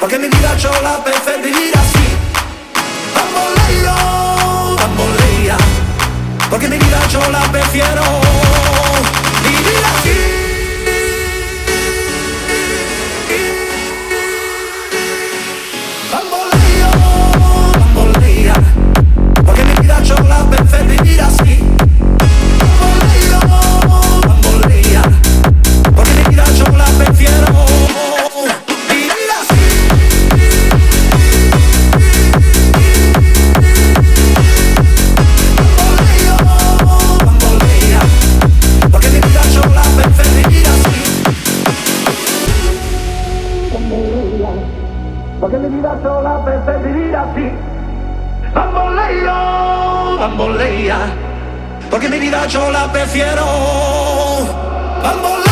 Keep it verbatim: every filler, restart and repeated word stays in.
porque mi vida yo la prefiero vivir así. Bamboleo, bambolea, porque mi vida yo la prefiero vivir así. Bamboleo, bambolea, porque mi vida yo la prefiero vivir así. Bamboleo, bambolea, porque mi vida yo la prefiero vivir así. Bamboleo, bambolea, porque mi vida yo la prefiero vivir así. Bambolea, porque mi vida yo la prefiero vivir así. Bamboleo, bambolea, porque mi vida yo la prefiero. Bamboleo.